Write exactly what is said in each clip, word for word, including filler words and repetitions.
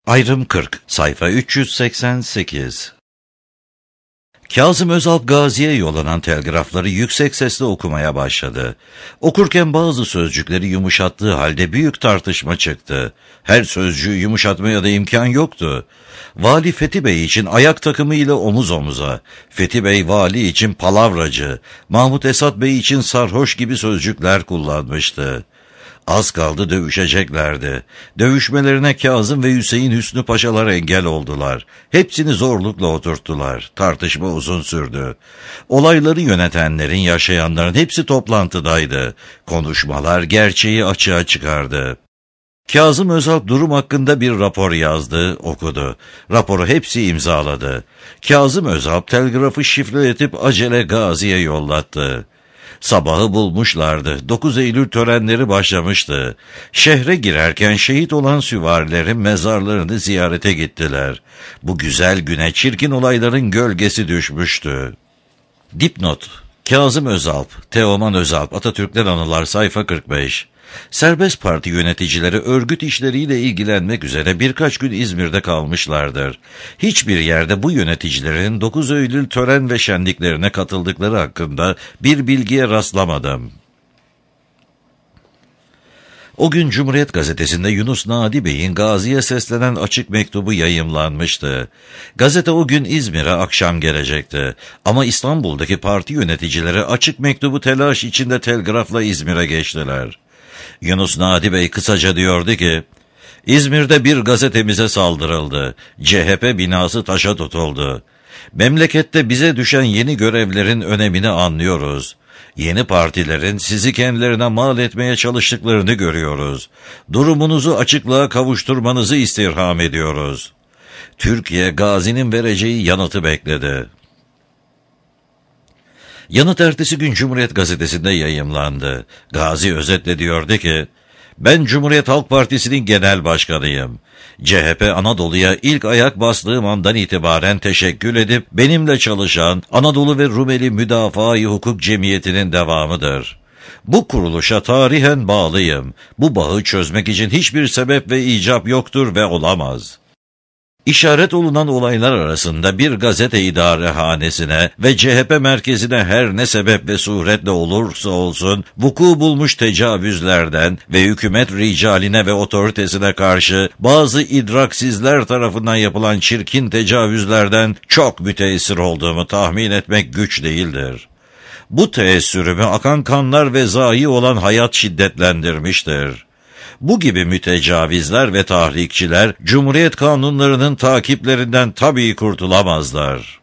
Ayrım kırk, sayfa üç yüz seksen sekiz. Kazım Özalp Gazi'ye yollanan telgrafları yüksek sesle okumaya başladı. Okurken bazı sözcükleri yumuşattığı halde büyük tartışma çıktı. Her sözcüğü yumuşatmaya da imkan yoktu. Vali Fethi Bey için ayak takımı ile omuz omuza, Fethi Bey vali için palavracı, Mahmut Esat Bey için sarhoş gibi sözcükler kullanmıştı. Az kaldı dövüşeceklerdi. Dövüşmelerine Kazım ve Hüseyin Hüsnü Paşalar engel oldular. Hepsini zorlukla oturttular. Tartışma uzun sürdü. Olayları yönetenlerin, yaşayanların hepsi toplantıdaydı. Konuşmalar gerçeği açığa çıkardı. Kazım Özalp durum hakkında bir rapor yazdı, okudu. Raporu hepsi imzaladı. Kazım Özalp telgrafı şifreletip acele Gazi'ye yollattı. Sabahı bulmuşlardı. dokuz Eylül törenleri başlamıştı. Şehre girerken şehit olan süvarilerin mezarlarını ziyarete gittiler. Bu güzel güne çirkin olayların gölgesi düşmüştü. Dipnot: Kazım Özalp, Teoman Özalp, Atatürk'ten Anılar, sayfa kırk beş. Serbest Parti yöneticileri örgüt işleriyle ilgilenmek üzere birkaç gün İzmir'de kalmışlardır. Hiçbir yerde bu yöneticilerin dokuz Eylül tören ve şenliklerine katıldıkları hakkında bir bilgiye rastlamadım. O gün Cumhuriyet Gazetesi'nde Yunus Nadi Bey'in Gazi'ye seslenen açık mektubu yayımlanmıştı. Gazete o gün İzmir'e akşam gelecekti. Ama İstanbul'daki parti yöneticileri açık mektubu telaş içinde telgrafla İzmir'e geçtiler. Yunus Nadi Bey kısaca diyordu ki, İzmir'de bir gazetemize saldırıldı. C H P binası taşa tutuldu. Memlekette bize düşen yeni görevlerin önemini anlıyoruz. Yeni partilerin sizi kendilerine mal etmeye çalıştıklarını görüyoruz. Durumunuzu açıklığa kavuşturmanızı istirham ediyoruz. Türkiye, Gazi'nin vereceği yanıtı bekledi. Yanıt ertesi gün Cumhuriyet Gazetesi'nde yayımlandı. Gazi özetle diyordu ki, ben Cumhuriyet Halk Partisi'nin genel başkanıyım. C H P Anadolu'ya ilk ayak bastığım andan itibaren teşekkür edip benimle çalışan Anadolu ve Rumeli Müdafaa-i Hukuk Cemiyeti'nin devamıdır. Bu kuruluşa tarihen bağlıyım. Bu bağı çözmek için hiçbir sebep ve icap yoktur ve olamaz. İşaret olunan olaylar arasında bir gazete idarehanesine ve C H P merkezine her ne sebep ve suretle olursa olsun vuku bulmuş tecavüzlerden ve hükümet ricaline ve otoritesine karşı bazı idraksizler tarafından yapılan çirkin tecavüzlerden çok müteessir olduğumu tahmin etmek güç değildir. Bu teessürümü akan kanlar ve zayi olan hayat şiddetlendirmiştir. Bu gibi mütecavizler ve tahrikçiler, Cumhuriyet kanunlarının takiplerinden tabii kurtulamazlar.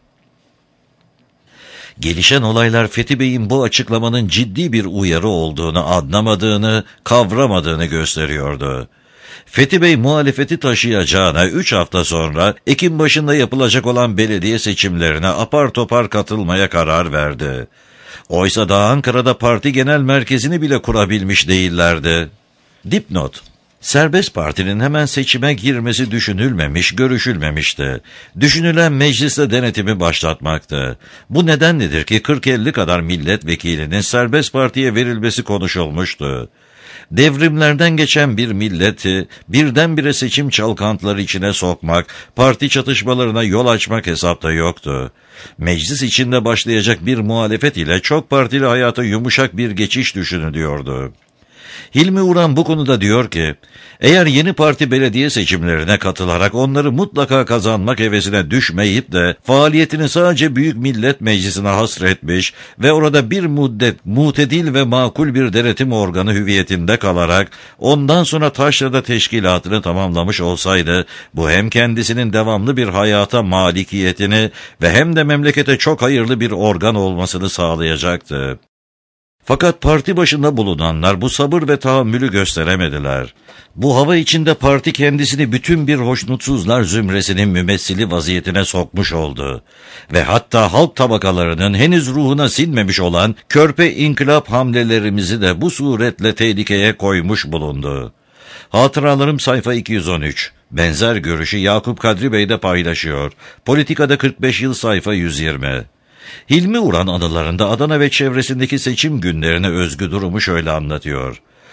Gelişen olaylar Fethi Bey'in bu açıklamanın ciddi bir uyarı olduğunu anlamadığını, kavramadığını gösteriyordu. Fethi Bey muhalefeti taşıyacağına üç hafta sonra Ekim başında yapılacak olan belediye seçimlerine apar topar katılmaya karar verdi. Oysa daha Ankara'da parti genel merkezini bile kurabilmiş değillerdi. Dipnot: Serbest Parti'nin hemen seçime girmesi düşünülmemiş, görüşülmemişti. Düşünülen mecliste denetimi başlatmaktı. Bu nedenledir ki kırk elli kadar milletvekilinin Serbest Parti'ye verilmesi konuşulmuştu. Devrimlerden geçen bir milleti birdenbire seçim çalkantıları içine sokmak, parti çatışmalarına yol açmak hesapta yoktu. Meclis içinde başlayacak bir muhalefet ile çok partili hayata yumuşak bir geçiş düşünülüyordu. Hilmi Uran bu konuda diyor ki, eğer yeni parti belediye seçimlerine katılarak onları mutlaka kazanmak hevesine düşmeyip de faaliyetini sadece Büyük Millet Meclisi'ne hasretmiş ve orada bir müddet mutedil ve makul bir denetim organı hüviyetinde kalarak ondan sonra Taşra'da teşkilatını tamamlamış olsaydı, bu hem kendisinin devamlı bir hayata malikiyetini ve hem de memlekete çok hayırlı bir organ olmasını sağlayacaktı. Fakat parti başında bulunanlar bu sabır ve tahammülü gösteremediler. Bu hava içinde parti kendisini bütün bir hoşnutsuzlar zümresinin mümessili vaziyetine sokmuş oldu. Ve hatta halk tabakalarının henüz ruhuna sinmemiş olan körpe inkılap hamlelerimizi de bu suretle tehlikeye koymuş bulundu. Hatıralarım sayfa iki yüz on üç. Benzer görüşü Yakup Kadri Bey de paylaşıyor. Politikada kırk beş yıl sayfa yüz yirmi. Hilmi Uran anılarında Adana ve çevresindeki seçim günlerine özgü durumu şöyle anlatıyor.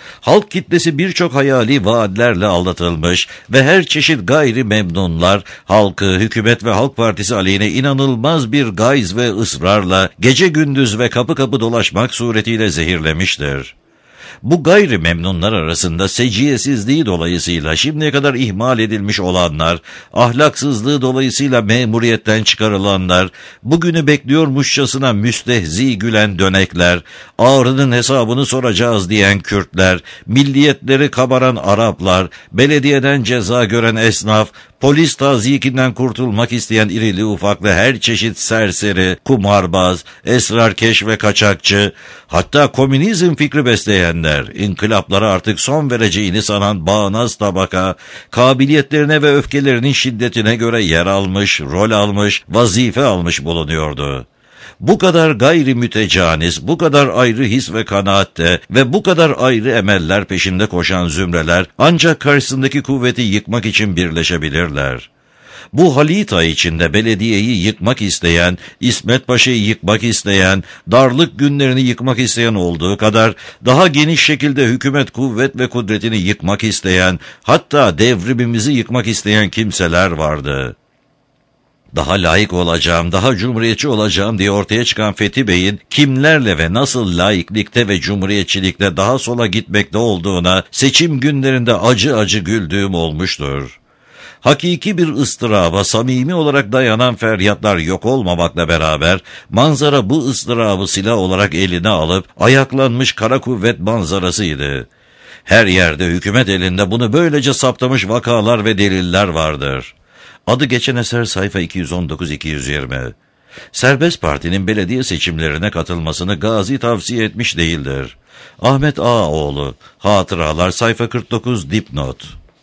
Halk kitlesi birçok hayali vaatlerle aldatılmış ve her çeşit gayri memnunlar halkı, hükümet ve Halk Partisi aleyhine inanılmaz bir gayz ve ısrarla gece gündüz ve kapı kapı dolaşmak suretiyle zehirlemiştir. Bu gayri memnunlar arasında seciyesizliği dolayısıyla şimdiye kadar ihmal edilmiş olanlar, ahlaksızlığı dolayısıyla memuriyetten çıkarılanlar, bugünü bekliyormuşçasına müstehzi gülen dönekler, Ağrı'nın hesabını soracağız diyen Kürtler, milliyetleri kabaran Araplar, belediyeden ceza gören esnaf, polis tazyikinden kurtulmak isteyen irili ufaklı her çeşit serseri, kumarbaz, esrarkeş ve kaçakçı, hatta komünizm fikri besleyenler, inkılaplara artık son vereceğini sanan bağnaz tabaka, kabiliyetlerine ve öfkelerinin şiddetine göre yer almış, rol almış, vazife almış bulunuyordu. Bu kadar gayri mütecanis, bu kadar ayrı his ve kanaatte ve bu kadar ayrı emeller peşinde koşan zümreler ancak karşısındaki kuvveti yıkmak için birleşebilirler. Bu halita içinde belediyeyi yıkmak isteyen, İsmet Paşa'yı yıkmak isteyen, darlık günlerini yıkmak isteyen olduğu kadar daha geniş şekilde hükümet kuvvet ve kudretini yıkmak isteyen, hatta devrimimizi yıkmak isteyen kimseler vardı. Daha layık olacağım, daha cumhuriyetçi olacağım diye ortaya çıkan Fethi Bey'in kimlerle ve nasıl laiklikte ve cumhuriyetçilikte daha sola gitmekte olduğuna seçim günlerinde acı acı güldüğüm olmuştur. Hakiki bir ıstıraba samimi olarak dayanan feryatlar yok olmamakla beraber manzara bu ıstırabı silah olarak eline alıp ayaklanmış kara kuvvet manzarasıydı. Her yerde hükümet elinde bunu böylece saptamış vakalar ve deliller vardır. Adı geçen eser sayfa iki yüz on dokuz iki yüz yirmi. Serbest Parti'nin belediye seçimlerine katılmasını Gazi tavsiye etmiş değildir. Ahmet Ağaoğlu, Hatıralar sayfa kırk dokuz dipnot.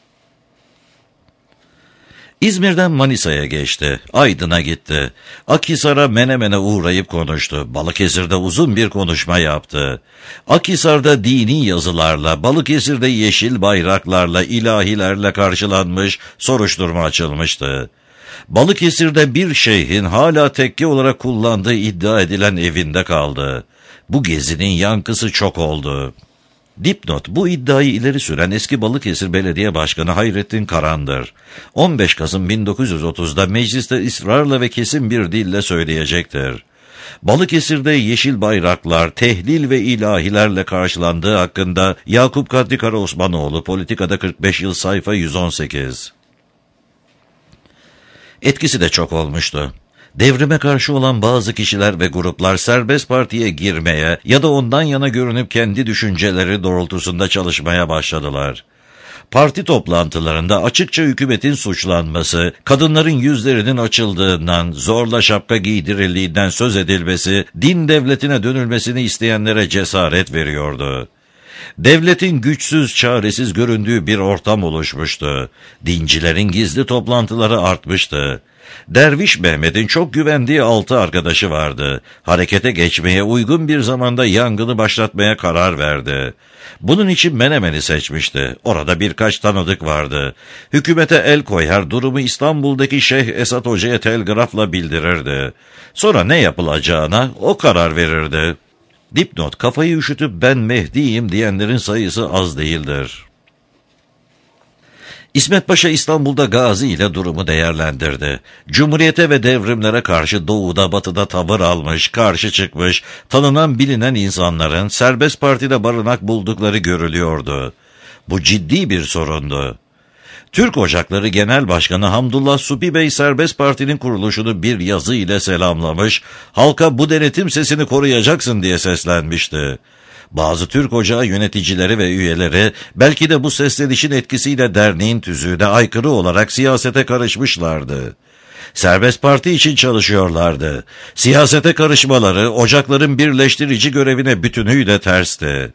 İzmir'den Manisa'ya geçti, Aydın'a gitti. Akhisar'a Menemen'e uğrayıp konuştu. Balıkesir'de uzun bir konuşma yaptı. Akhisar'da dini yazılarla, Balıkesir'de yeşil bayraklarla, ilahilerle karşılanmış, soruşturma açılmıştı. Balıkesir'de bir şeyhin hala tekke olarak kullandığı iddia edilen evinde kaldı. Bu gezinin yankısı çok oldu. Dipnot, bu iddiayı ileri süren eski Balıkesir Belediye Başkanı Hayrettin Karan'dır. on beş Kasım bin dokuz yüz otuzda mecliste ısrarla ve kesin bir dille söyleyecektir. Balıkesir'de yeşil bayraklar, tehlil ve ilahilerle karşılandığı hakkında Yakup Kadri Karaosmanoğlu, Politikada kırk beş yıl sayfa yüz on sekiz. Etkisi de çok olmuştu. Devrime karşı olan bazı kişiler ve gruplar Serbest Parti'ye girmeye ya da ondan yana görünüp kendi düşünceleri doğrultusunda çalışmaya başladılar. Parti toplantılarında açıkça hükümetin suçlanması, kadınların yüzlerinin açıldığından, zorla şapka giydirildiğinden söz edilmesi, din devletine dönülmesini isteyenlere cesaret veriyordu. Devletin güçsüz, çaresiz göründüğü bir ortam oluşmuştu. Dincilerin gizli toplantıları artmıştı. Derviş Mehmet'in çok güvendiği altı arkadaşı vardı. Harekete geçmeye uygun bir zamanda yangını başlatmaya karar verdi. Bunun için Menemen'i seçmişti. Orada birkaç tanıdık vardı. Hükümete el koyar, durumu İstanbul'daki Şeyh Esat Hoca'ya telgrafla bildirirdi. Sonra ne yapılacağına o karar verirdi. Dipnot, kafayı üşütüp ben Mehdi'yim diyenlerin sayısı az değildir. İsmet Paşa İstanbul'da Gazi ile durumu değerlendirdi. Cumhuriyete ve devrimlere karşı doğuda batıda tavır almış, karşı çıkmış, tanınan bilinen insanların Serbest Parti'de barınak buldukları görülüyordu. Bu ciddi bir sorundu. Türk Ocakları Genel Başkanı Hamdullah Supi Bey Serbest Parti'nin kuruluşunu bir yazı ile selamlamış, halka bu denetim sesini koruyacaksın diye seslenmişti. Bazı Türk Ocağı yöneticileri ve üyeleri belki de bu seslenişin etkisiyle derneğin tüzüğüne aykırı olarak siyasete karışmışlardı. Serbest Parti için çalışıyorlardı. Siyasete karışmaları ocakların birleştirici görevine bütünüyle tersti.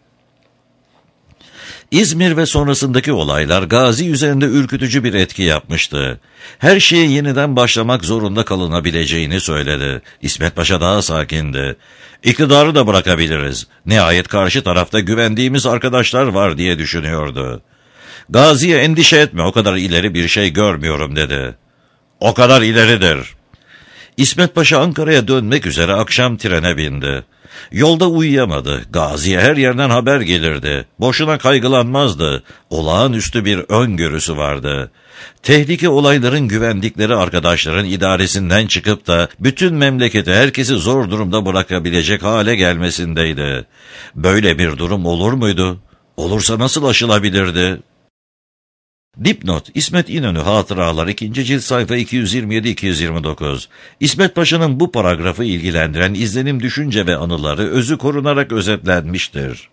İzmir ve sonrasındaki olaylar Gazi üzerinde ürkütücü bir etki yapmıştı. Her şeye yeniden başlamak zorunda kalınabileceğini söyledi. İsmet Paşa daha sakindi. İktidarı da bırakabiliriz. Nihayet karşı tarafta güvendiğimiz arkadaşlar var diye düşünüyordu. Gazi'ye endişe etme, o kadar ileri bir şey görmüyorum dedi. O kadar ileridir. İsmet Paşa Ankara'ya dönmek üzere akşam trene bindi. Yolda uyuyamadı. Gazi'ye her yerden haber gelirdi. Boşuna kaygılanmazdı. Olağanüstü bir öngörüsü vardı. Tehlike olayların güvendikleri arkadaşların idaresinden çıkıp da bütün memleketi, herkesi zor durumda bırakabilecek hale gelmesindeydi. Böyle bir durum olur muydu? Olursa nasıl aşılabilirdi? Dipnot: İsmet İnönü Hatıralar, ikinci cilt, sayfa iki yüz yirmi yedi iki yüz yirmi dokuz. İsmet Paşa'nın bu paragrafı ilgilendiren izlenim, düşünce ve anıları özü korunarak özetlenmiştir.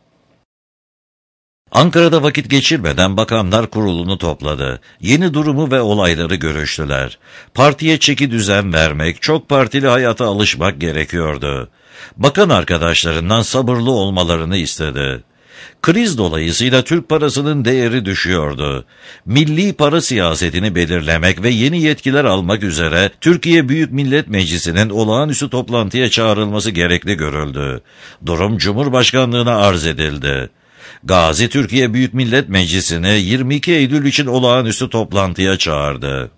Ankara'da vakit geçirmeden Bakanlar Kurulu'nu topladı. Yeni durumu ve olayları görüştüler. Partiye çeki düzen vermek, çok partili hayata alışmak gerekiyordu. Bakan arkadaşlarından sabırlı olmalarını istedi. Kriz dolayısıyla Türk parasının değeri düşüyordu. Milli para siyasetini belirlemek ve yeni yetkiler almak üzere Türkiye Büyük Millet Meclisi'nin olağanüstü toplantıya çağrılması gerekli görüldü. Durum Cumhurbaşkanlığına arz edildi. Gazi, Türkiye Büyük Millet Meclisi'ni yirmi iki Eylül için olağanüstü toplantıya çağırdı.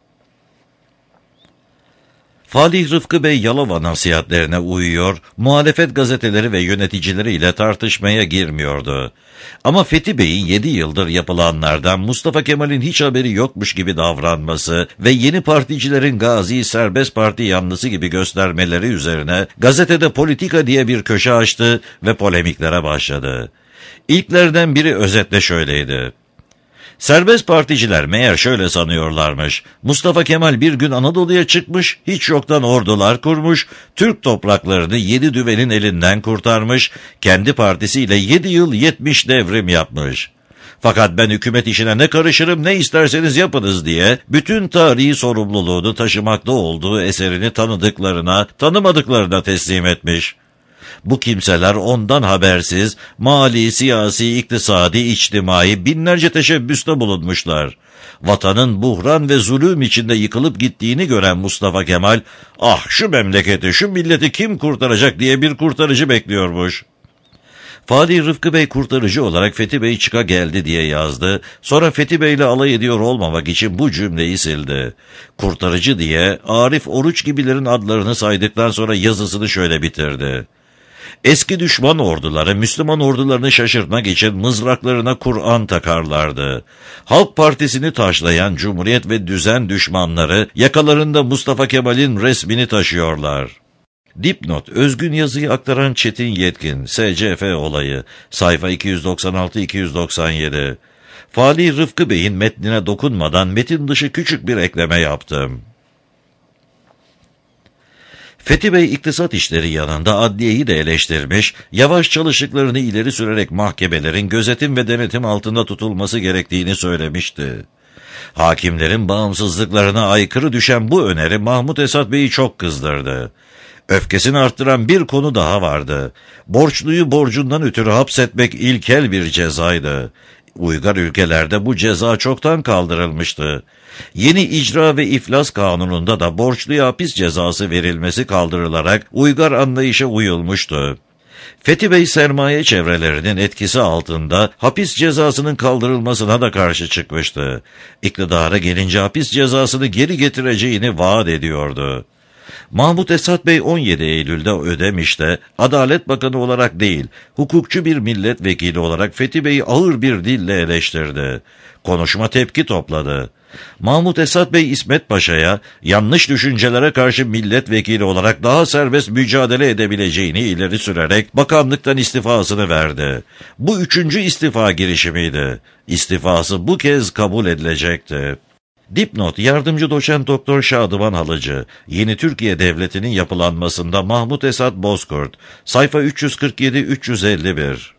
Falih Rıfkı Bey Yalova nasihatlerine uyuyor, muhalefet gazeteleri ve yöneticileriyle tartışmaya girmiyordu. Ama Fethi Bey'in yedi yıldır yapılanlardan Mustafa Kemal'in hiç haberi yokmuş gibi davranması ve yeni particilerin Gazi'yi serbest parti yanlısı gibi göstermeleri üzerine gazetede Politika diye bir köşe açtı ve polemiklere başladı. İlklerden biri özetle şöyleydi: Serbest particiler meğer şöyle sanıyorlarmış: Mustafa Kemal bir gün Anadolu'ya çıkmış, hiç yoktan ordular kurmuş, Türk topraklarını yedi düvenin elinden kurtarmış, kendi partisiyle yedi yıl yetmiş devrim yapmış. Fakat ben hükümet işine ne karışırım, ne isterseniz yapınız diye bütün tarihi sorumluluğunu taşımakta olduğu eserini tanıdıklarına, tanımadıklarına teslim etmiş. Bu kimseler ondan habersiz, mali, siyasi, iktisadi, içtimai binlerce teşebbüste bulunmuşlar. Vatanın buhran ve zulüm içinde yıkılıp gittiğini gören Mustafa Kemal, ah şu memleketi, şu milleti kim kurtaracak diye bir kurtarıcı bekliyormuş. Falih Rıfkı Bey kurtarıcı olarak Fethi Bey çıka geldi diye yazdı. Sonra Fethi Bey'le alay ediyor olmamak için bu cümleyi sildi. Kurtarıcı diye Arif Oruç gibilerin adlarını saydıktan sonra yazısını şöyle bitirdi: Eski düşman orduları Müslüman ordularını şaşırtmak için mızraklarına Kur'an takarlardı. Halk Partisi'ni taşlayan Cumhuriyet ve düzen düşmanları yakalarında Mustafa Kemal'in resmini taşıyorlar. Dipnot: Özgün yazıyı aktaran Çetin Yetkin, S C F olayı, sayfa iki yüz doksan altı iki yüz doksan yedi. Falih Rıfkı Bey'in metnine dokunmadan metin dışı küçük bir ekleme yaptım. Fethi Bey iktisat işleri yanında adliyeyi de eleştirmiş, yavaş çalıştıklarını ileri sürerek mahkemelerin gözetim ve denetim altında tutulması gerektiğini söylemişti. Hakimlerin bağımsızlıklarına aykırı düşen bu öneri Mahmut Esat Bey'i çok kızdırdı. Öfkesini arttıran bir konu daha vardı. Borçluyu borcundan ötürü hapsetmek ilkel bir cezaydı. Uygar ülkelerde bu ceza çoktan kaldırılmıştı. Yeni icra ve iflas kanununda da borçluya hapis cezası verilmesi kaldırılarak uygar anlayışa uyulmuştu. Fethi Bey sermaye çevrelerinin etkisi altında hapis cezasının kaldırılmasına da karşı çıkmıştı. İktidara gelince hapis cezasını geri getireceğini vaat ediyordu. Mahmut Esat Bey on yedi Eylül'de Ödemiş'te Adalet Bakanı olarak değil, hukukçu bir milletvekili olarak Fethi Bey'i ağır bir dille eleştirdi. Konuşma tepki topladı. Mahmut Esat Bey İsmet Paşa'ya yanlış düşüncelere karşı milletvekili olarak daha serbest mücadele edebileceğini ileri sürerek bakanlıktan istifasını verdi. Bu üçüncü istifa girişimiydi. İstifası bu kez kabul edilecekti. Dipnot: Yardımcı Doçent Doktor Şadıman Halıcı, Yeni Türkiye Devleti'nin yapılanmasında Mahmut Esat Bozkurt, sayfa üç yüz kırk yedi üç yüz elli bir.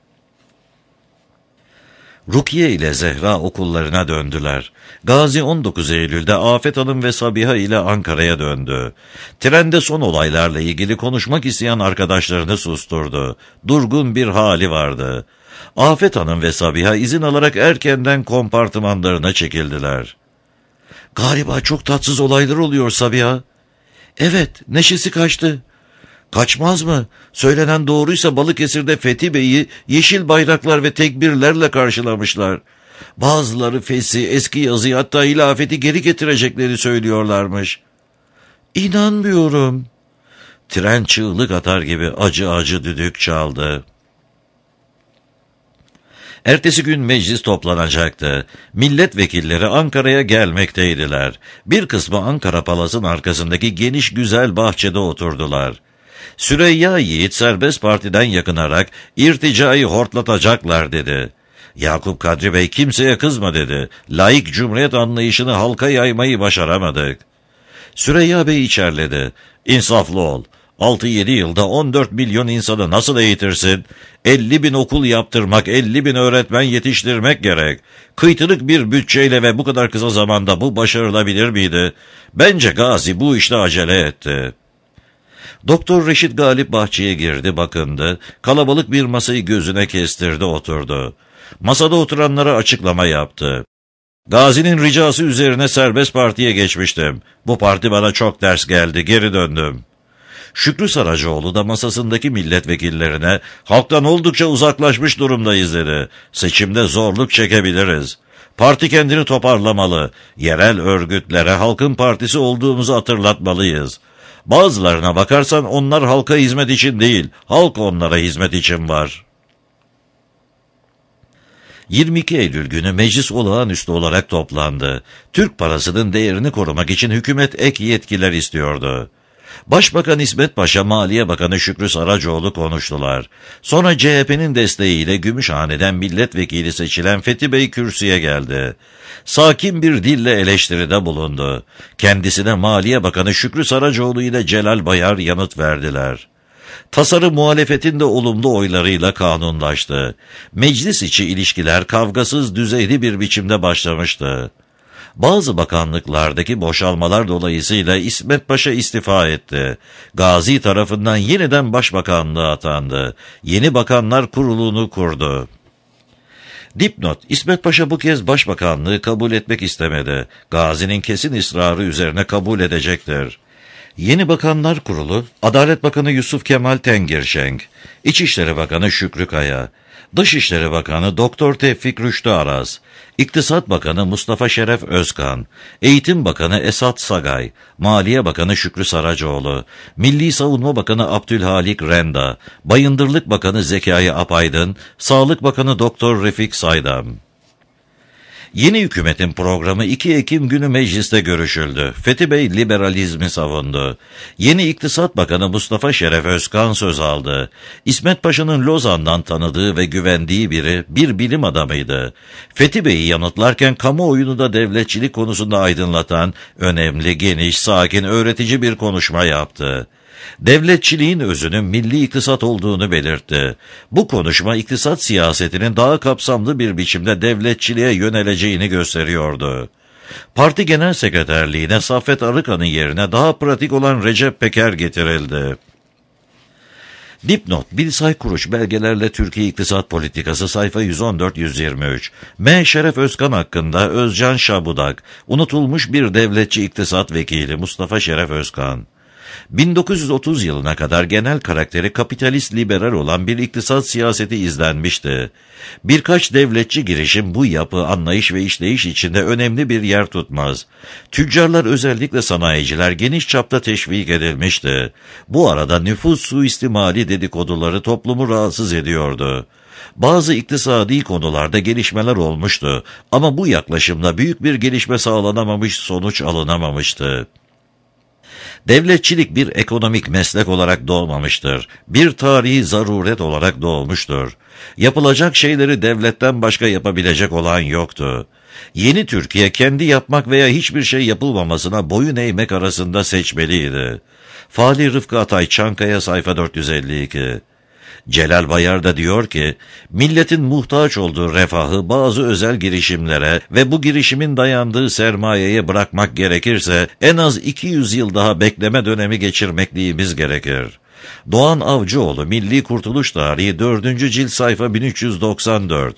Rukiye ile Zehra okullarına döndüler. Gazi on dokuz Eylül'de Afet Hanım ve Sabiha ile Ankara'ya döndü. Trende son olaylarla ilgili konuşmak isteyen arkadaşlarını susturdu. Durgun bir hali vardı. Afet Hanım ve Sabiha izin alarak erkenden kompartımanlarına çekildiler. "Galiba çok tatsız olaylar oluyor Sabiha." "Evet, neşesi kaçtı." "Kaçmaz mı? Söylenen doğruysa Balıkesir'de Fethi Bey'i yeşil bayraklar ve tekbirlerle karşılamışlar. Bazıları fes'i, eski yazıyı, hatta hilafeti geri getirecekleri söylüyorlarmış." "İnanmıyorum." Tren çığlık atar gibi acı acı düdük çaldı. Ertesi gün meclis toplanacaktı. Milletvekilleri Ankara'ya gelmekteydiler. Bir kısmı Ankara Palas'ın arkasındaki geniş güzel bahçede oturdular. Süreyya Yiğit serbest partiden yakınarak irticayı hortlatacaklar dedi. Yakup Kadri Bey kimseye kızma dedi. Laik cumhuriyet anlayışını halka yaymayı başaramadık. Süreyya Bey içerledi. İnsaflı ol. altı yedi yılda on dört milyon insanı nasıl eğitirsin? elli bin okul yaptırmak, elli bin öğretmen yetiştirmek gerek. Kıytırık bir bütçeyle ve bu kadar kısa zamanda bu başarılabilir miydi? Bence Gazi bu işte acele etti. Doktor Reşit Galip bahçeye girdi, bakındı. Kalabalık bir masayı gözüne kestirdi, oturdu. Masada oturanlara açıklama yaptı. Gazi'nin ricası üzerine serbest partiye geçmiştim. Bu parti bana çok ders geldi, geri döndüm. Şükrü Saracoğlu da masasındaki milletvekillerine halktan oldukça uzaklaşmış durumdayız dedi. Seçimde zorluk çekebiliriz. Parti kendini toparlamalı. Yerel örgütlere halkın partisi olduğumuzu hatırlatmalıyız. Bazılarına bakarsan onlar halka hizmet için değil, halk onlara hizmet için var. yirmi iki Eylül günü meclis olağanüstü olarak toplandı. Türk parasının değerini korumak için hükümet ek yetkiler istiyordu. Başbakan İsmet Paşa, Maliye Bakanı Şükrü Saracoğlu konuştular. Sonra C H P'nin desteğiyle Gümüşhane'den milletvekili seçilen Fethi Bey kürsüye geldi. Sakin bir dille eleştiride bulundu. Kendisine Maliye Bakanı Şükrü Saracoğlu ile Celal Bayar yanıt verdiler. Tasarı muhalefetin de olumlu oylarıyla kanunlaştı. Meclis içi ilişkiler kavgasız, düzeyli bir biçimde başlamıştı. Bazı bakanlıklardaki boşalmalar dolayısıyla İsmet Paşa istifa etti. Gazi tarafından yeniden başbakanlığa atandı. Yeni Bakanlar Kurulu'nu kurdu. Dipnot: İsmet Paşa bu kez başbakanlığı kabul etmek istemedi. Gazi'nin kesin ısrarı üzerine kabul edecektir. Yeni Bakanlar Kurulu, Adalet Bakanı Yusuf Kemal Tengirşenk, İçişleri Bakanı Şükrü Kaya, Dışişleri Bakanı Doktor Tevfik Rüştü Araz, İktisat Bakanı Mustafa Şeref Özkan, Eğitim Bakanı Esat Sagay, Maliye Bakanı Şükrü Saracoğlu, Milli Savunma Bakanı Abdülhalik Renda, Bayındırlık Bakanı Zekai Apaydın, Sağlık Bakanı Doktor Refik Saydam. Yeni hükümetin programı iki Ekim günü mecliste görüşüldü. Fethi Bey liberalizmi savundu. Yeni İktisat Bakanı Mustafa Şeref Özkan söz aldı. İsmet Paşa'nın Lozan'dan tanıdığı ve güvendiği biri bir bilim adamıydı. Fethi Bey'i yanıtlarken kamuoyunu da devletçilik konusunda aydınlatan, önemli, geniş, sakin, öğretici bir konuşma yaptı. Devletçiliğin özünün milli iktisat olduğunu belirtti. Bu konuşma iktisat siyasetinin daha kapsamlı bir biçimde devletçiliğe yöneleceğini gösteriyordu. Parti Genel Sekreterliğine Saffet Arıkan'ın yerine daha pratik olan Recep Peker getirildi. Dipnot: Bilsay Kuruç belgelerle Türkiye İktisat Politikası sayfa yüz on dört yüz yirmi üç. M. Şeref Özkan hakkında Özcan Şabudak, unutulmuş bir devletçi iktisat vekili Mustafa Şeref Özkan. bin dokuz yüz otuz yılına kadar genel karakteri kapitalist liberal olan bir iktisat siyaseti izlenmişti. Birkaç devletçi girişim bu yapı, anlayış ve işleyiş içinde önemli bir yer tutmaz. Tüccarlar, özellikle sanayiciler geniş çapta teşvik edilmişti. Bu arada nüfus suistimali dedikoduları toplumu rahatsız ediyordu. Bazı iktisadi konularda gelişmeler olmuştu ama bu yaklaşımla büyük bir gelişme sağlanamamış, sonuç alınamamıştı. Devletçilik bir ekonomik meslek olarak doğmamıştır. Bir tarihi zaruret olarak doğmuştur. Yapılacak şeyleri devletten başka yapabilecek olan yoktu. Yeni Türkiye kendi yapmak veya hiçbir şey yapılmamasına boyun eğmek arasında seçmeliydi. Fali Rıfkı Atay, Çankaya, sayfa dört yüz elli iki. Celal Bayar da diyor ki, milletin muhtaç olduğu refahı bazı özel girişimlere ve bu girişimin dayandığı sermayeye bırakmak gerekirse en az iki yüz yıl daha bekleme dönemi geçirmekliğimiz gerekir. Doğan Avcıoğlu, Milli Kurtuluş Tarihi, dördüncü cilt, sayfa bin üç yüz doksan dört.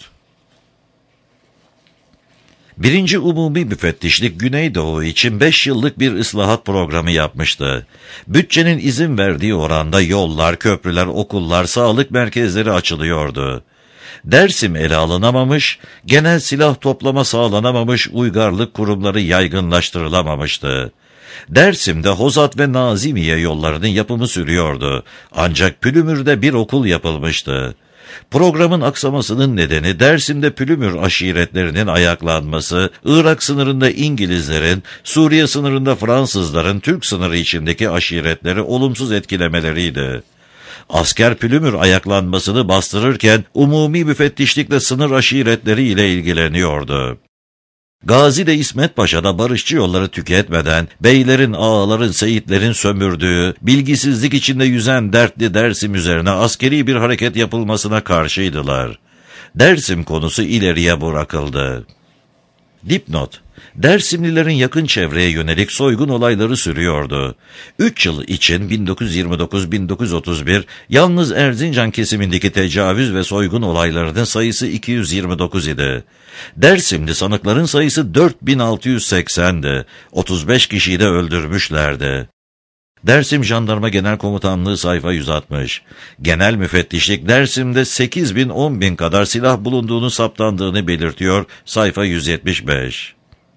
Birinci Umumi Müfettişlik Güneydoğu için beş yıllık bir ıslahat programı yapmıştı. Bütçenin izin verdiği oranda yollar, köprüler, okullar, sağlık merkezleri açılıyordu. Dersim ele alınamamış, genel silah toplama sağlanamamış, uygarlık kurumları yaygınlaştırılamamıştı. Dersim'de Hozat ve Nazimiye yollarının yapımı sürüyordu. Ancak Pülümür'de bir okul yapılmıştı. Programın aksamasının nedeni Dersim'de Pülümür aşiretlerinin ayaklanması, Irak sınırında İngilizlerin, Suriye sınırında Fransızların Türk sınırı içindeki aşiretleri olumsuz etkilemeleriydi. Asker Pülümür ayaklanmasını bastırırken umumi müfettişlikle sınır aşiretleri ile ilgileniyordu. Gazi de İsmet Paşa da barışçı yolları tüketmeden, beylerin, ağaların, seyitlerin sömürdüğü, bilgisizlik içinde yüzen dertli Dersim üzerine askeri bir hareket yapılmasına karşıydılar. Dersim konusu ileriye bırakıldı. Dipnot: Dersimlilerin yakın çevreye yönelik soygun olayları sürüyordu. Üç yıl için bin dokuz yüz yirmi dokuz bin dokuz yüz otuz bir yalnız Erzincan kesimindeki tecavüz ve soygun olaylarının sayısı iki yüz yirmi dokuz idi. Dersimli sanıkların sayısı dört bin altı yüz seksendi. otuz beş kişiyi de öldürmüşlerdi. Dersim Jandarma Genel Komutanlığı sayfa yüz altmış. Genel müfettişlik Dersim'de sekiz bin on bin kadar silah bulunduğunu saptandığını belirtiyor sayfa yüz yetmiş beş.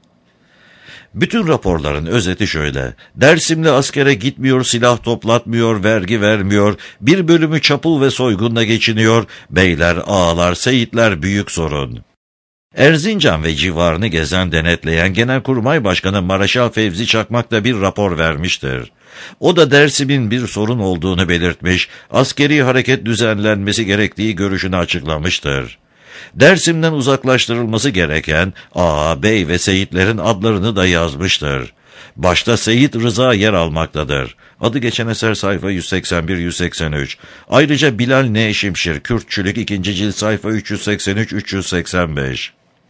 Bütün raporların özeti şöyle: Dersimli askere gitmiyor, silah toplatmıyor, vergi vermiyor, bir bölümü çapul ve soygunla geçiniyor, beyler, ağalar, seyitler büyük sorun. Erzincan ve civarını gezen, denetleyen Genelkurmay Başkanı Maraşal Fevzi Çakmak da bir rapor vermiştir. O da Dersim'in bir sorun olduğunu belirtmiş, askeri hareket düzenlenmesi gerektiği görüşünü açıklamıştır. Dersim'den uzaklaştırılması gereken ağa, bey ve seyitlerin adlarını da yazmıştır. Başta Seyit Rıza yer almaktadır. Adı geçen eser sayfa yüz seksen bir yüz seksen üç. Ayrıca Bilal N. Şimşir, Kürtçülük ikinci cilt sayfa üç yüz seksen üç üç yüz seksen beş.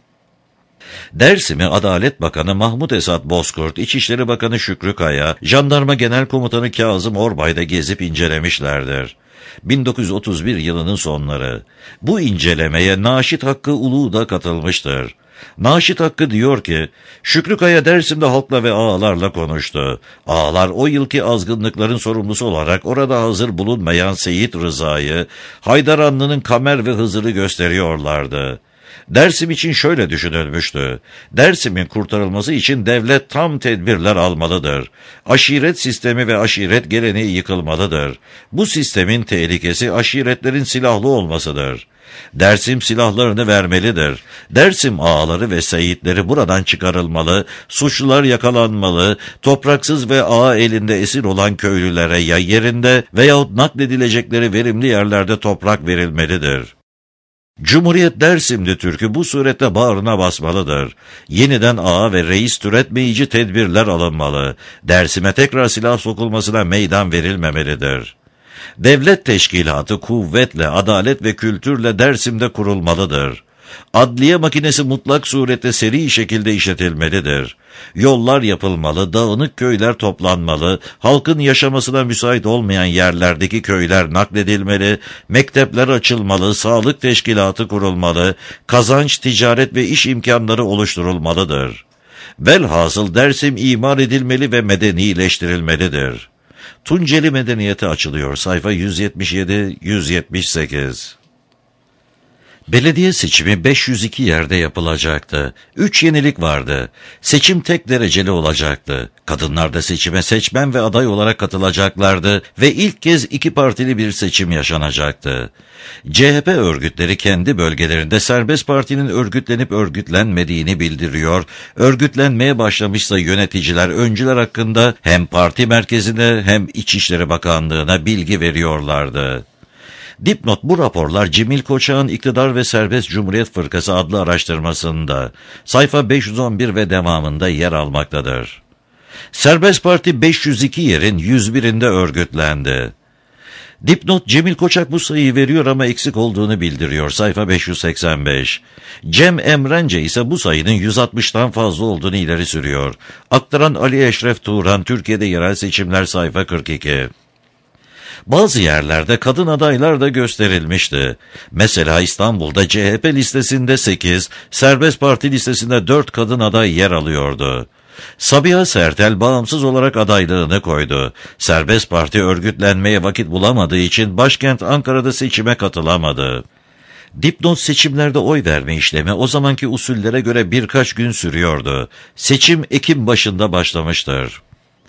Dersim'i Adalet Bakanı Mahmut Esat Bozkurt, İçişleri Bakanı Şükrü Kaya, Jandarma Genel Komutanı Kazım Orbay'da gezip incelemişlerdir. bin dokuz yüz otuz bir yılının sonları. Bu incelemeye Naşit Hakkı Ulu da katılmıştır. Naşit Hakkı diyor ki, Şükrü Kaya Dersim'de halkla ve ağalarla konuştu. Ağalar o yılki azgınlıkların sorumlusu olarak orada hazır bulunmayan Seyit Rıza'yı, Haydaranlı'nın Kamer ve Hızır'ı gösteriyorlardı. Dersim için şöyle düşünülmüştü: Dersim'in kurtarılması için devlet tam tedbirler almalıdır. Aşiret sistemi ve aşiret geleneği yıkılmalıdır. Bu sistemin tehlikesi aşiretlerin silahlı olmasıdır. Dersim silahlarını vermelidir. Dersim ağaları ve seyitleri buradan çıkarılmalı, suçlular yakalanmalı, topraksız ve ağa elinde esir olan köylülere ya yerinde veyahut nakledilecekleri verimli yerlerde toprak verilmelidir. Cumhuriyet Dersimli Türk'ü bu surette bağrına basmalıdır. Yeniden ağa ve reis türetmeyici tedbirler alınmalı. Dersim'e tekrar silah sokulmasına meydan verilmemelidir. Devlet teşkilatı kuvvetle, adalet ve kültürle Dersim'de kurulmalıdır. Adliye makinesi mutlak surette seri şekilde işletilmelidir. Yollar yapılmalı, dağınık köyler toplanmalı, halkın yaşamasına müsait olmayan yerlerdeki köyler nakledilmeli, mektepler açılmalı, sağlık teşkilatı kurulmalı, kazanç, ticaret ve iş imkanları oluşturulmalıdır. Velhasıl Dersim imar edilmeli ve medenileştirilmelidir. Tunceli Medeniyeti açılıyor sayfa yüz yetmiş yedi yüz yetmiş sekiz. Belediye seçimi beş yüz iki yerde yapılacaktı. Üç yenilik vardı. Seçim tek dereceli olacaktı. Kadınlar da seçime seçmen ve aday olarak katılacaklardı ve ilk kez iki partili bir seçim yaşanacaktı. C H P örgütleri kendi bölgelerinde serbest partinin örgütlenip örgütlenmediğini bildiriyor, örgütlenmeye başlamışsa yöneticiler, öncüler hakkında hem parti merkezine hem İçişleri Bakanlığı'na bilgi veriyorlardı. Dipnot: bu raporlar Cemil Koçak'ın İktidar ve Serbest Cumhuriyet Fırkası adlı araştırmasında sayfa beş yüz on bir ve devamında yer almaktadır. Serbest Parti beş yüz iki yerin yüz birinde örgütlendi. Dipnot: Cemil Koçak bu sayıyı veriyor ama eksik olduğunu bildiriyor sayfa beş yüz seksen beş. Cem Emrence ise bu sayının yüz altmıştan fazla olduğunu ileri sürüyor. Aktaran Ali Eşref Turan, Türkiye'de Yerel Seçimler sayfa kırk iki. Bazı yerlerde kadın adaylar da gösterilmişti. Mesela İstanbul'da C H P listesinde sekiz, Serbest Parti listesinde dört kadın aday yer alıyordu. Sabiha Sertel bağımsız olarak adaylığını koydu. Serbest Parti örgütlenmeye vakit bulamadığı için başkent Ankara'da seçime katılamadı. Dipnot: seçimlerde oy verme işlemi o zamanki usullere göre birkaç gün sürüyordu. Seçim Ekim başında başlamıştır.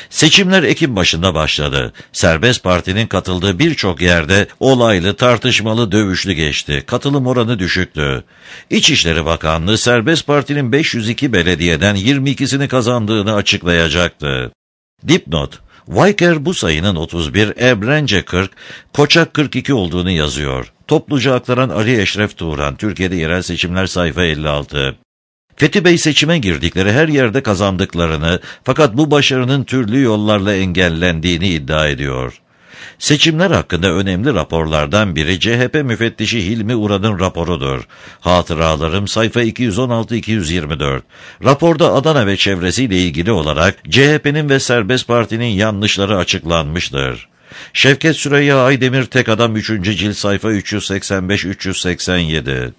Seçimler Ekim başında başladı. Serbest Parti'nin katıldığı birçok yerde olaylı, tartışmalı, dövüşlü geçti. Katılım oranı düşüktü. İçişleri Bakanlığı Serbest Parti'nin beş yüz iki belediyeden yirmi ikisini kazandığını açıklayacaktı. Dipnot: Weicker bu sayının otuz bir, Ebrence kırk, Koçak kırk iki olduğunu yazıyor. Topluca aktaran Ali Eşref Turan, Türkiye'de yerel seçimler, sayfa elli altı. Fethi Bey seçime girdikleri her yerde kazandıklarını, fakat bu başarının türlü yollarla engellendiğini iddia ediyor. Seçimler hakkında önemli raporlardan biri C H P müfettişi Hilmi Uran'ın raporudur. Hatıralarım, sayfa iki yüz on altı iki yüz yirmi dört. Raporda Adana ve çevresiyle ilgili olarak C H P'nin ve Serbest Parti'nin yanlışları açıklanmıştır. Şevket Süreyya Aydemir, Tek Adam, üçüncü cilt, sayfa üç yüz seksen beş üç yüz seksen yedi.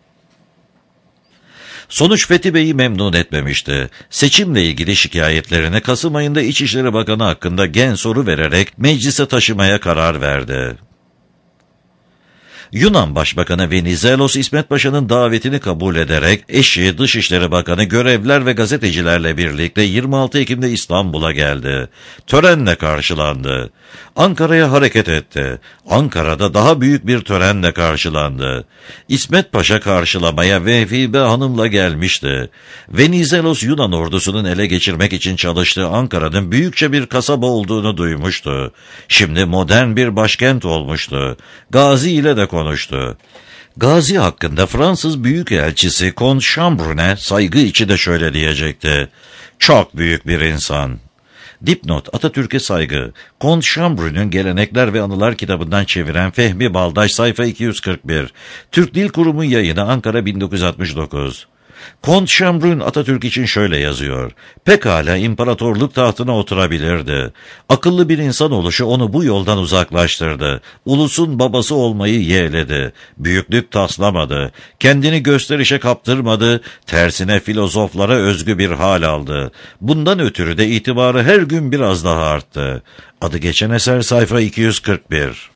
Sonuç Fethi Bey'i memnun etmemişti. Seçimle ilgili şikayetlerini Kasım ayında İçişleri Bakanı hakkında gen soru vererek meclise taşımaya karar verdi. Yunan Başbakanı Venizelos, İsmet Paşa'nın davetini kabul ederek eşi, Dışişleri Bakanı, görevliler ve gazetecilerle birlikte yirmi altı Ekim'de İstanbul'a geldi. Törenle karşılandı. Ankara'ya hareket etti. Ankara'da daha büyük bir törenle karşılandı. İsmet Paşa karşılamaya Vehbi Hanım'la gelmişti. Venizelos, Yunan ordusunun ele geçirmek için çalıştığı Ankara'nın büyükçe bir kasaba olduğunu duymuştu. Şimdi modern bir başkent olmuştu. Gazi ile de konuştu. Gazi hakkında Fransız Büyükelçisi Comte Chambrun'e saygı içi de şöyle diyecekti: çok büyük bir insan. Dipnot: Atatürk'e saygı. Comte Chambrun'un Gelenekler ve Anılar kitabından çeviren Fehmi Baldaş, sayfa iki yüz kırk bir. Türk Dil Kurumu yayını, Ankara, bin dokuz yüz altmış dokuz. Comte Chambrun Atatürk için şöyle yazıyor: pekala imparatorluk tahtına oturabilirdi. Akıllı bir insan oluşu onu bu yoldan uzaklaştırdı. Ulusun babası olmayı yeğledi. Büyüklük taslamadı. Kendini gösterişe kaptırmadı. Tersine filozoflara özgü bir hal aldı. Bundan ötürü de itibarı her gün biraz daha arttı. Adı geçen eser, sayfa iki yüz kırk bir.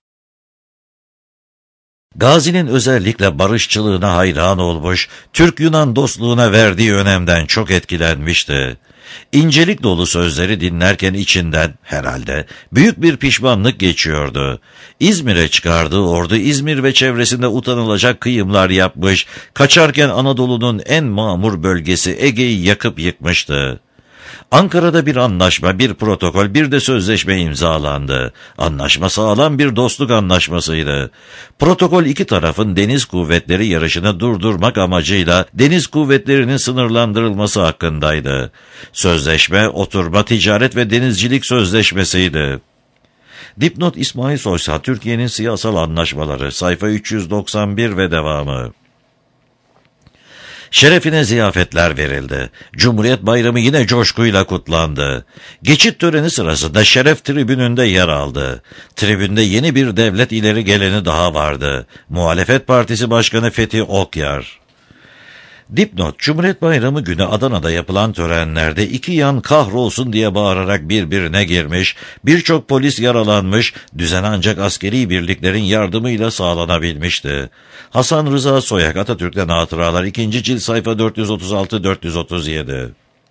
Gazi'nin özellikle barışçılığına hayran olmuş, Türk-Yunan dostluğuna verdiği önemden çok etkilenmişti. İncelik dolu sözleri dinlerken içinden, herhalde, büyük bir pişmanlık geçiyordu. İzmir'e çıkardığı ordu, İzmir ve çevresinde utanılacak kıyımlar yapmış, kaçarken Anadolu'nun en mamur bölgesi Ege'yi yakıp yıkmıştı. Ankara'da bir anlaşma, bir protokol, bir de sözleşme imzalandı. Anlaşma sağlam bir dostluk anlaşmasıydı. Protokol iki tarafın deniz kuvvetleri yarışını durdurmak amacıyla deniz kuvvetlerinin sınırlandırılması hakkındaydı. Sözleşme, oturma, ticaret ve denizcilik sözleşmesiydi. Dipnot: İsmail Soysal, Türkiye'nin siyasal anlaşmaları, sayfa üç yüz doksan bir ve devamı. Şerefine ziyafetler verildi. Cumhuriyet Bayramı yine coşkuyla kutlandı. Geçit töreni sırasında şeref tribününde yer aldı. Tribünde yeni bir devlet ileri geleni daha vardı. Muhalefet Partisi Başkanı Fethi Okyar. Dipnot: Cumhuriyet Bayramı günü Adana'da yapılan törenlerde iki yan kahrolsun diye bağırarak birbirine girmiş, birçok polis yaralanmış, düzen ancak askeri birliklerin yardımıyla sağlanabilmişti. Hasan Rıza Soyak, Atatürk'ten Hatıralar, ikinci cilt, sayfa dört yüz otuz altı dört yüz otuz yedi.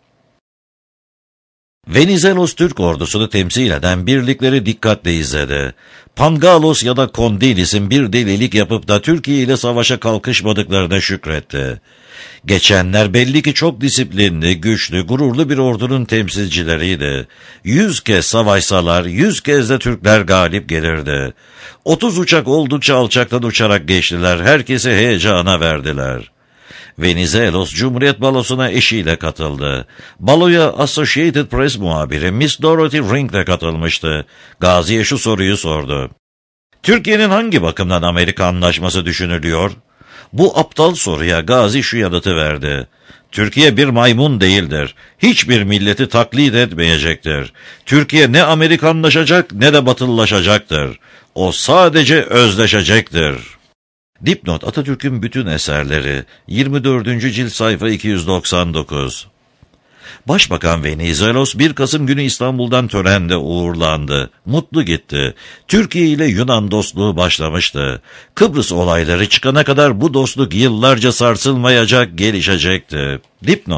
Venizelos Türk ordusunu temsil eden birlikleri dikkatle izledi. Pangalos ya da Kondilis'in bir delilik yapıp da Türkiye ile savaşa kalkışmadıklarına şükretti. Geçenler belli ki çok disiplinli, güçlü, gururlu bir ordunun temsilcileriydi. Yüz kez savaşsalar, yüz kez de Türkler galip gelirdi. Otuz uçak oldukça alçaktan uçarak geçtiler, herkesi heyecana verdiler. Venizelos Cumhuriyet Balosu'na eşiyle katıldı. Baloya Associated Press muhabiri Miss Dorothy Ring de katılmıştı. Gazi'ye şu soruyu sordu: Türkiye'nin hangi bakımdan Amerika Anlaşması düşünülüyor? Bu aptal soruya Gazi şu yanıtı verdi: Türkiye bir maymun değildir. Hiçbir milleti taklit etmeyecektir. Türkiye ne Amerikanlaşacak ne de batılılaşacaktır. O sadece özleşecektir. Dipnot: Atatürk'ün bütün eserleri, yirmi dördüncü cilt, sayfa iki yüz doksan dokuz. Başbakan Venizelos bir Kasım günü İstanbul'dan törenle uğurlandı. Mutlu gitti. Türkiye ile Yunan dostluğu başlamıştı. Kıbrıs olayları çıkana kadar bu dostluk yıllarca sarsılmayacak, gelişecekti. Dipnot: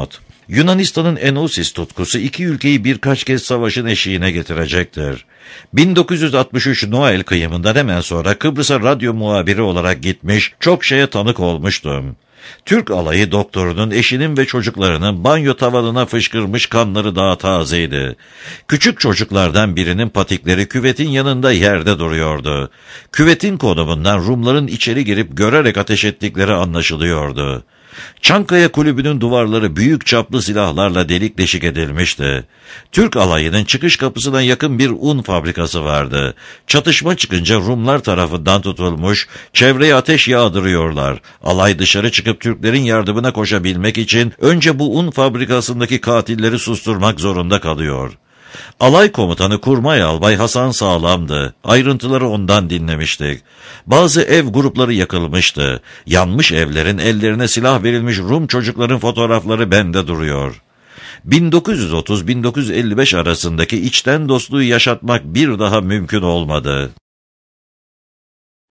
Yunanistan'ın Enosis tutkusu iki ülkeyi birkaç kez savaşın eşiğine getirecektir. bin dokuz yüz altmış üç Noel kıyımından hemen sonra Kıbrıs'a radyo muhabiri olarak gitmiş, çok şeye tanık olmuştum. Türk alayı doktorunun, eşinin ve çocuklarının banyo tavanına fışkırmış kanları daha tazeydi. Küçük çocuklardan birinin patikleri küvetin yanında yerde duruyordu. Küvetin konumundan Rumların içeri girip görerek ateş ettikleri anlaşılıyordu. Çankaya Kulübü'nün duvarları büyük çaplı silahlarla delik deşik edilmişti. Türk alayının çıkış kapısına yakın bir un fabrikası vardı. Çatışma çıkınca Rumlar tarafından tutulmuş, çevreye ateş yağdırıyorlar. Alay dışarı çıkıp Türklerin yardımına koşabilmek için önce bu un fabrikasındaki katilleri susturmak zorunda kalıyor. Alay komutanı Kurmay Albay Hasan Sağlam'dı. Ayrıntıları ondan dinlemiştik. Bazı ev grupları yakılmıştı. Yanmış evlerin ellerine silah verilmiş Rum çocukların fotoğrafları bende duruyor. bin dokuz yüz otuz - bin dokuz yüz elli beş arasındaki içten dostluğu yaşatmak bir daha mümkün olmadı.